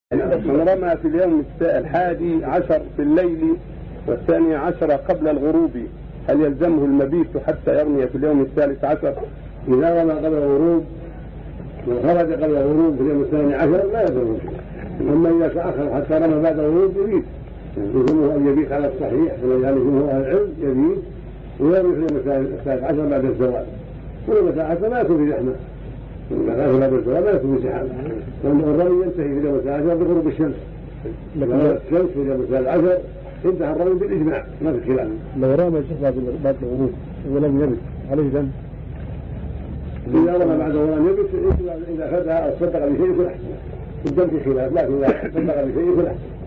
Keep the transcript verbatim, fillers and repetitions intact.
من رمى في اليوم الحادي عشر في الليل والثاني عشر قبل الغروب هل يلزمه المبيت حتى يرمي في اليوم الثالث عشر؟ إذا رمى قبل الغروب وخرج قبل الغروب في اليوم الثاني عشر لا يلزمه شيء. أما إذا تأخر حتى رمى بعد الغروب يبيت، يلزمه أن يبيت على الصحيح كما قال جمهور أهل العلم، يبيت ويرمي في اليوم الثالث عشر بعد الزوال. ولما تأخر ما يكون في زحمة، لما تأخر بعد الزوال ما يكون في زحمة، لأن الرمي ينتهي في اليوم الثالث عشر بغروب الشمس. الشمس في اليوم الثالث عشر انتهى الرمي بالإجماع، ما في خلاف. لو رمى بعد الغروب ولم يبت عليه ذنب؟ إذا رمى بعد ولم يبت إذا أخذها أو صدق بشيء يكون أحسن، الدم في خلاف، لكن إذا صدق بشيء يكون أحسن.